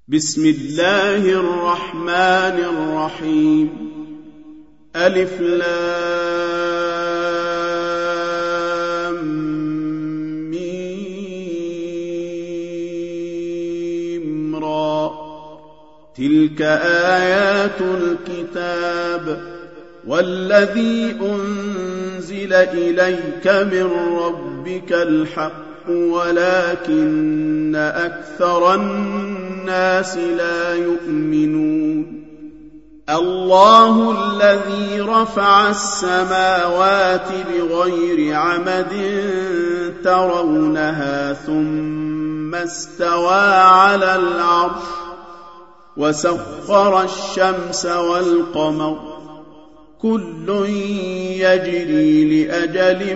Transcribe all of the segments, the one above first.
بسم الله الرحمن الرحيم ألف لام ميم را تلك آيات الكتاب والذي أنزل إليك من ربك الحق ولكن أكثر الناس لا يؤمنون الله الذي رفع السماوات بغير عمد ترونها ثم استوى على العرش وسخر الشمس والقمر كل يجري لأجل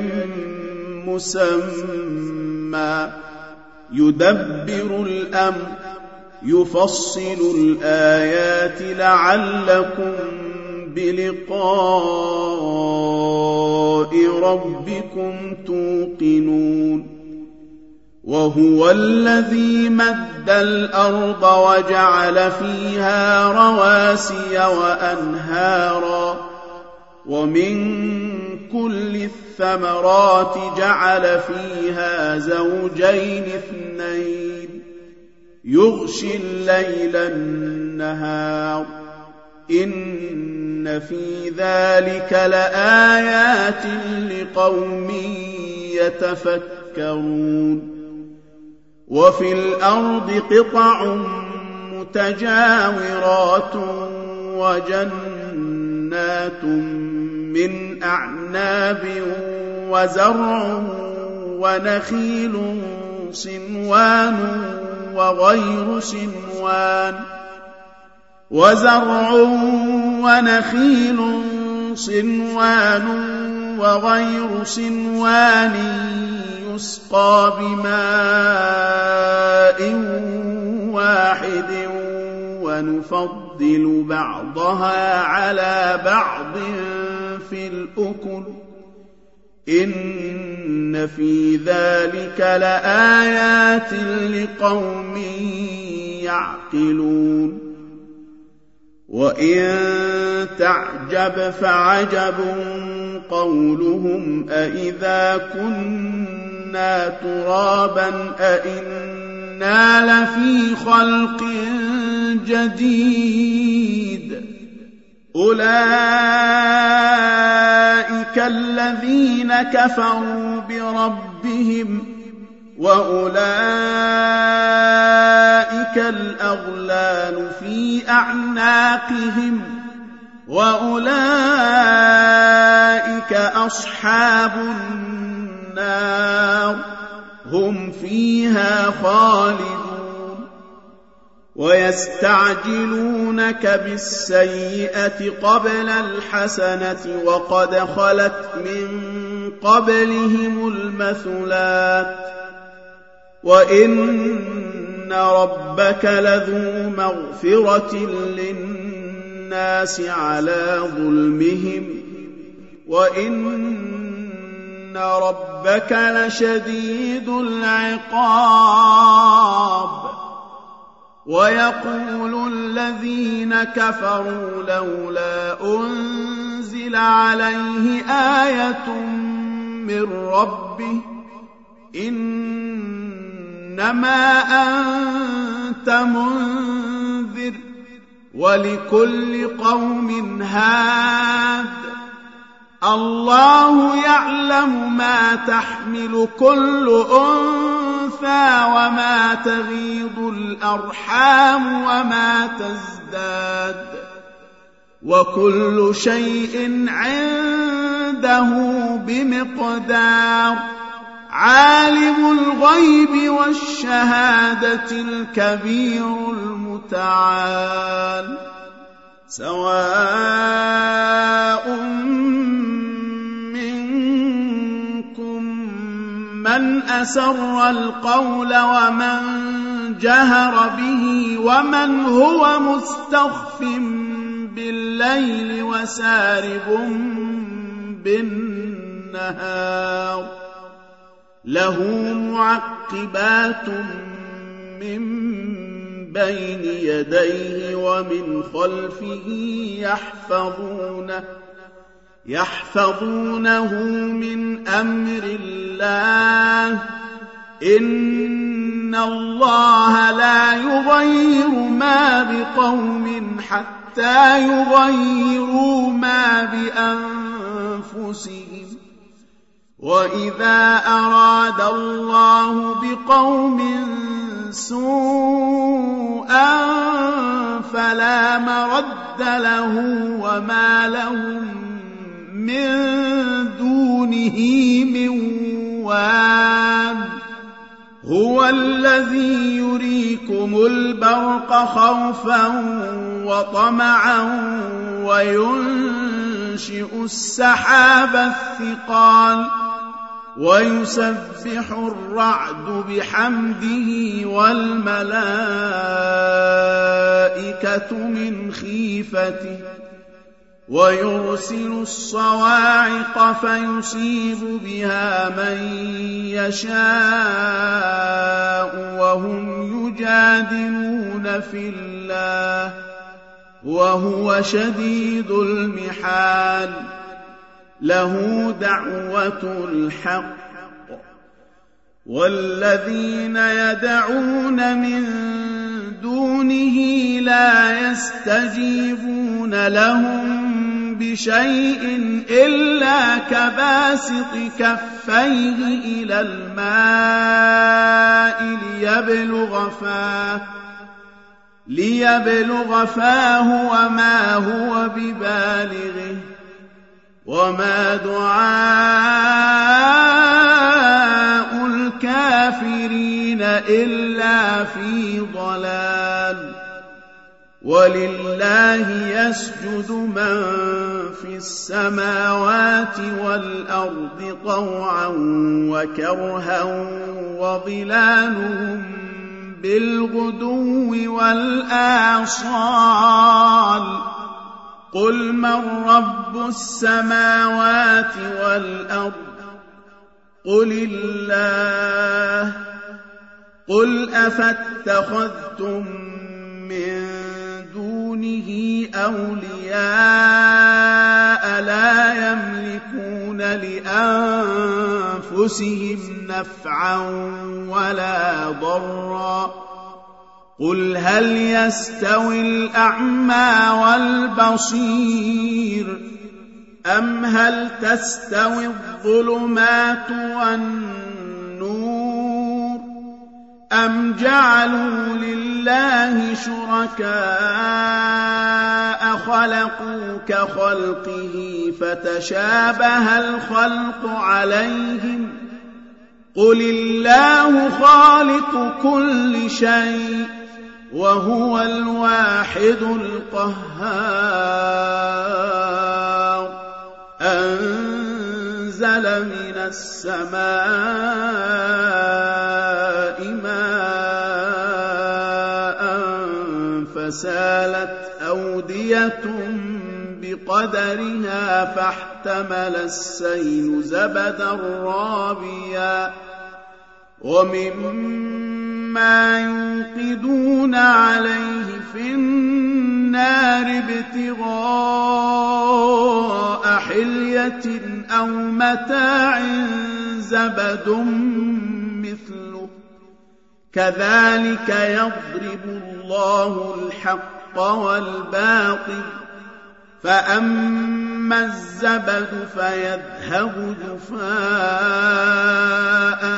مسمى يدبر الأمر يفصل الآيات لعلكم بلقاء ربكم توقنون وهو الذي مد الأرض وجعل فيها رواسي وأنهارا ومن كل الثمرات جعل فيها زوجين اثنين يغشي الليل النهار إن في ذلك لآيات لقوم يتفكرون وفي الأرض قطع متجاورات وجنات من أعناب وزرع ونخيل صنوان وغير صنوان وزرع ونخيل صنوان وغير صنوان يسقى بماء واحد ونفضل بعضها على بعض في الأكل إن في ذلك لآيات لقوم يعقلون وإن تعجب فعجب قولهم أإذا كنا ترابا أإنا لفي خلق جديد أولئك الذين كفروا بربهم وأولئك الأغلال في أعناقهم وأولئك أصحاب النار هم فيها خالدون ويستعجلونك بالسيئة قبل الحسنة وقد خلت من قبلهم المثلات وإن ربك لذو مغفرة للناس على ظلمهم وإن ربك لشديد العقاب ويقول الذين كفروا لولا أنزل عليه آية من ربه إنما أنت منذر ولكل قوم هاد الله يعلم ما تحمل كل أنثى وما تغيض الأرحام وما تزداد وكل شيء عنده بمقدار عالم الغيب والشهادة الكبير المتعال سواء منكم من أسر القول ومن جهر به ومن هو مستخف بالليل وسارب بالنهار له معقبات من بين يديه ومن خلفه يحفظونه من أمر الله إن الله لا يغير ما بقوم حتى يغيروا ما بأنفسهم وإذا أراد الله بقوم سوءا فلا مرد له وما لهم من دونه من وال هو الذي يريكم البرق خوفا وطمعا وينشئ السحاب الثقال ويسبح الرعد بحمده والملائكة من خيفته ويرسل الصواعق فيصيب بها من يشاء وهم يجادلون في الله وهو شديد المحال له دعوة الحق والذين يدعون من دونه لا يستجيبون لهم بشيء إلا كباسط كفيه إلى الماء ليبلغ فاه وما هو ببالغه وما دعاء الكافرين إلا في ضلال ولله يسجد من في السماوات والأرض طوعا وكرها وظلالهم بالغدو والآصال قل من رب السماوات والأرض قل الله قل أفاتخذتم من دونه أولياء لا يملكون لأنفسهم نفعا ولا ضرا قل هل يستوي الأعمى والبصير أم هل تستوي الظلمات والنور أم جعلوا لله شركاء خلقوا كخلقه فتشابه الخلق عليهم قل الله خالق كل شيء وهو الواحد القهار أنزل من السماء ماء فسالت أودية بقدرها فاحتمل السيل زبدا رابيا ومما يوقدون عليه في النار ابتغاء حلية أو متاع زبد مثله كذلك يضرب الله الحق والباطل فأما الزبد فيذهب جفاء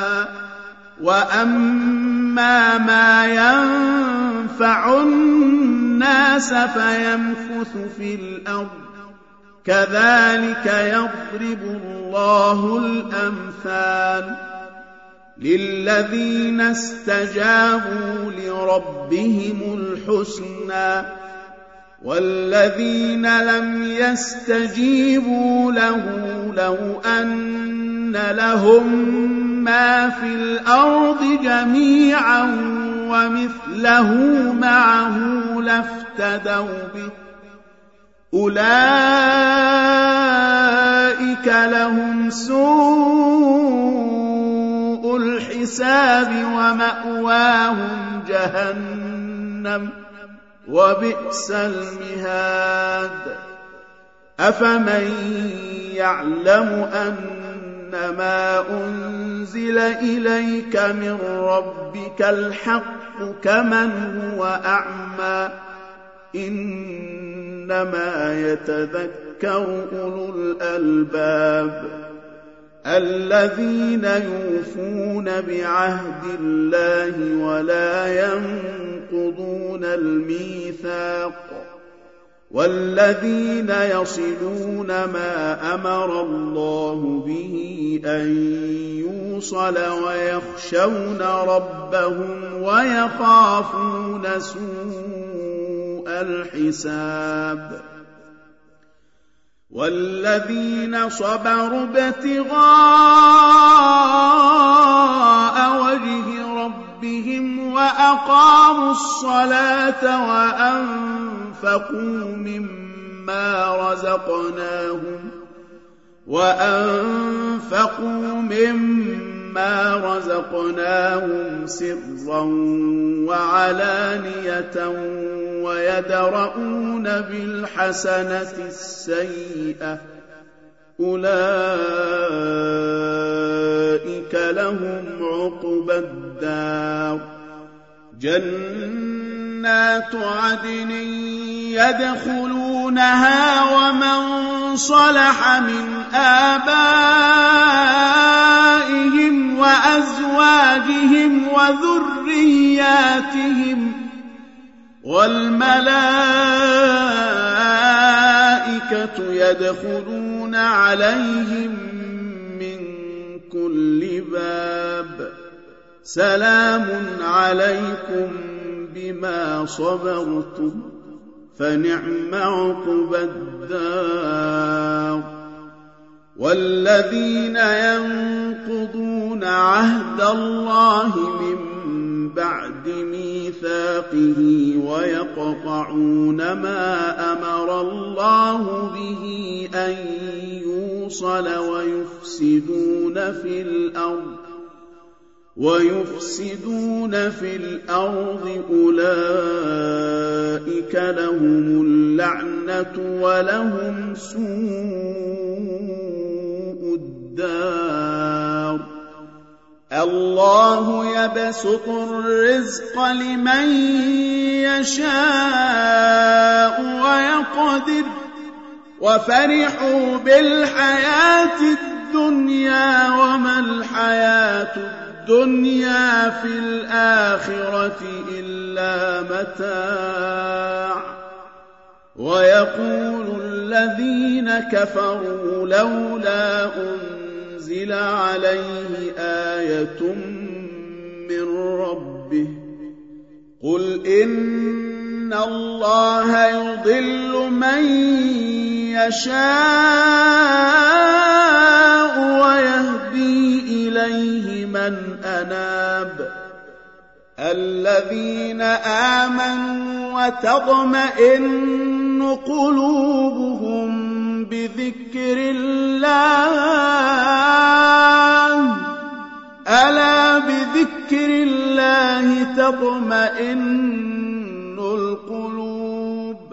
وأما ما ينفع الناس فيمكث في الأرض كذلك يضرب الله الأمثال للذين استجابوا لربهم الحسنى والذين لم يستجيبوا له لو أن لهم ما في الأرض جميعا ومثله معه لافتدوا به أولئك لهم سوء الحساب ومأواهم جهنم جهنم وبئس المهاد أفمن يعلم أنما أنزل إليك من ربك الحق كمن هو أعمى إنما يتذكر أولو الألباب الذين يوفون بعهد الله ولا ينقضون الميثاق والذين يصلون ما أمر الله به أن يوصل ويخشون ربهم ويخافون سوء الحساب والذين صبروا ابتغاء وجه ربهم وأقاموا الصلاة وأنفقوا مما رزقناهم سرا وعلانية ويدرؤون بالحسنة السيئة أولئك لهم عقبى الدار جنات عدن يدخلونها ومن صلح من آبائهم وأزواجهم وذرياتهم والملائكة يدخلون عليهم من كل باب سلام عليكم بما صبرتم فنعم عقبى الدار والذين ينقضون عهد الله من بعد ميثاقه ويقطعون ما أمر الله به أن يوصل ويفسدون في الأرض أولئك لهم اللعنة ولهم سوء الدار الله يبسط الرزق لمن يشاء ويقدر وفرحوا بالحياة الدنيا وما الحياة الدنيا في الآخرة إلا متاع ويقول الذين كفروا لولا أنزل عليه آية من ربه قل إن الله يضل من يشاء ويهدي إليه من أناب الذين آمنوا وتطمئن قلوبهم بذكر الله ألا بذكر الله تطمئن القلوب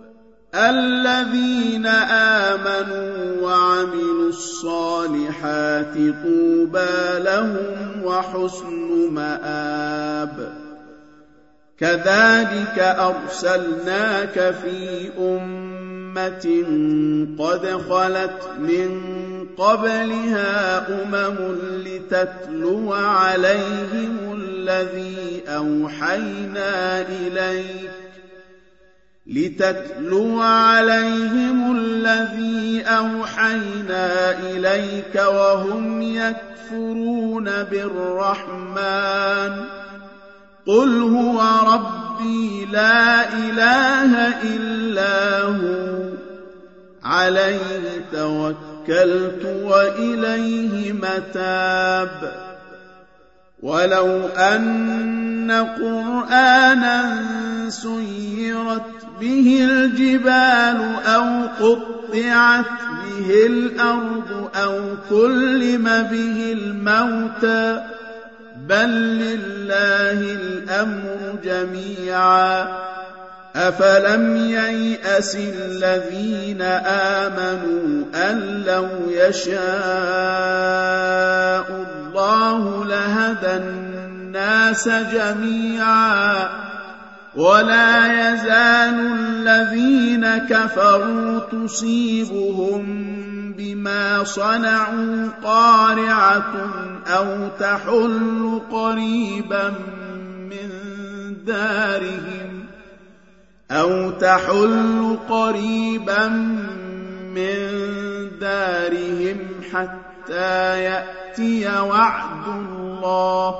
الذين آمنوا وعملوا الصالحات طوبى لهم وحسن مآب كذلك أرسلناك في أمة قد خلت من قبلها لتتلو عليهم الذي أوحينا إليك وهم يكفرون بالرحمن قل هو ربي لا إله إلا هو عليه توكلت وإليه متاب ولو أن قرآنا سيرت به الجبال أو قطعت به الأرض أو كلم به الموتى بل لله الأمر جميعا أفلم ييأس الذين آمنوا أن لو يشاء الله لهدى الناس جميعا ولا يزال الذين كفروا تصيبهم بما صنعوا قارعة أو تحل قريبا من دارهم حتى يأتي وعد الله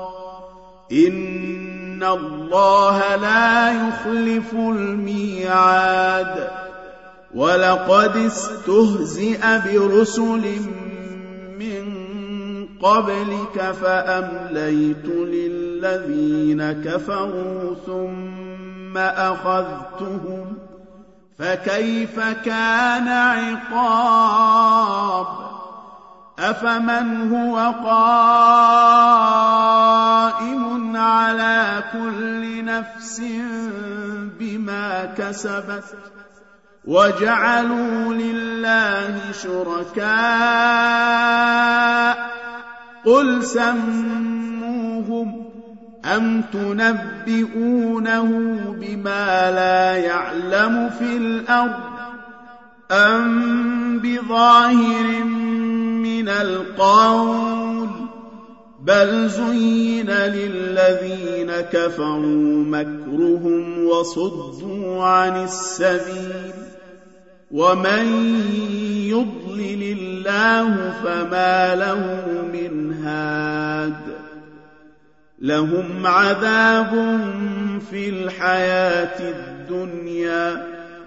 إن الله لا يخلف الميعاد ولقد استهزئ برسل من قبلك فأمليت للذين كفروا ثم أخذتهم فكيف كان عقاب أفمن هو قائم على كل نفس بما كسبت وجعلوا لله شركاء قل سموهم أم تنبئونه بما لا يعلم في الأرض أم بظاهر من القول بل زين للذين كفروا مكرهم وصدوا عن السبيل ومن يضلل الله فما له من هاد لهم عذاب في الحياة الدنيا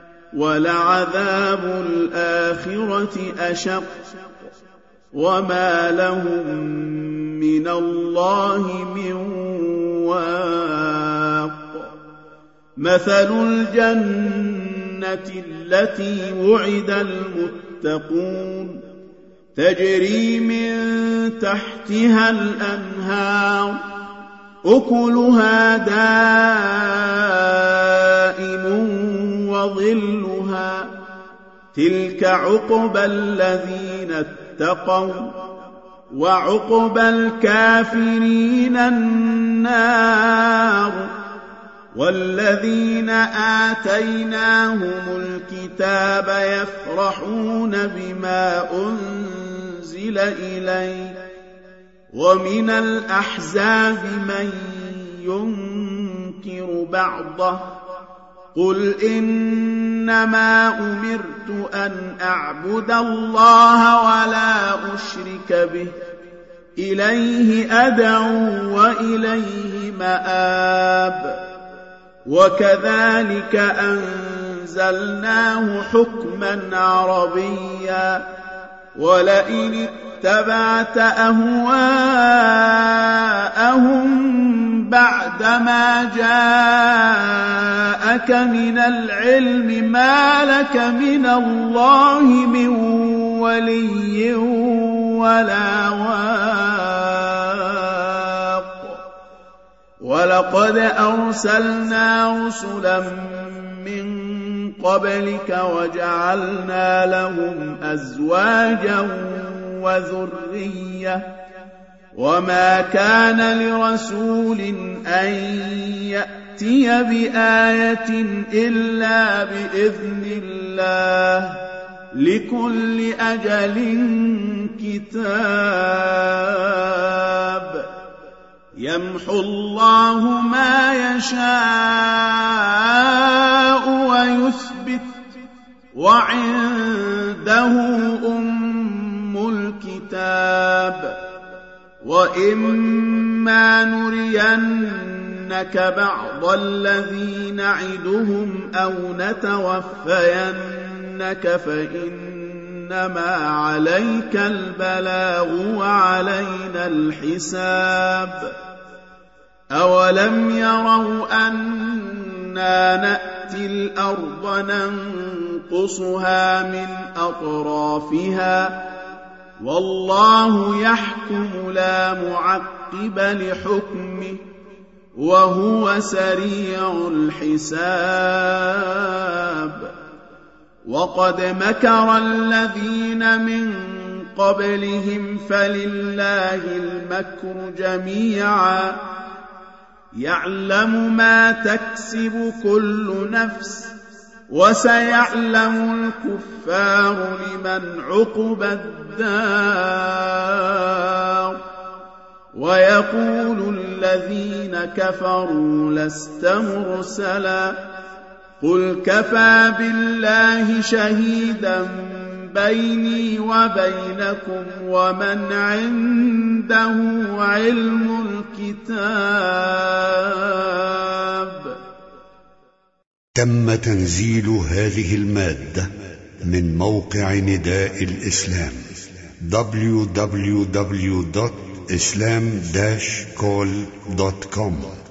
ولعذاب الآخرة أشق وما لهم من الله من واق مثل الجنة التي وعد المتقون تجري من تحتها الأنهار أكلها دائم وظلها تلك عقبى الذين اتقوا وعقبى الكافرين النار والذين آتيناهم الكتاب يفرحون بما أنزل إليك ومن الأحزاب من ينكر بعضه قل إنما أمرت أن أعبد الله ولا أشرك به إليه أدعو وإليه مآب وكذلك أنزلناه حكما عربيا ولئن اتبعت أهواءهم بعدما جاءك من العلم ما لك من الله من ولي ولا واق ولقد أرسلنا رسلا من قبلك وجعلنا لهم أزواجا وذرية وما كان لرسول أن يأتي بآية إلا بإذن الله لكل أجل كتاب يمحو الله ما يشاء ويثبت وعنده أم الكتاب وإما نرينك بعض الذي نعدهم أو نتوفينك فإنما عليك البلاغ وعلينا الحساب أولم يروا أنا نأتي الأرض ننقصها من أطرافها والله يحكم لا معقب لحكمه وهو سريع الحساب. وقد مكر الذين من قبلهم فلله المكر جميعا يعلم ما تكسب كل نفس وسيعلم الكفار لمن عقبى الدار. ويقول الذين كفروا لست مرسلا قل كفى بالله شهيدا بيني وبينكم ومن عنده علم الكتاب. تم تنزيل هذه المادة من موقع نداء الإسلام www.islam-call.com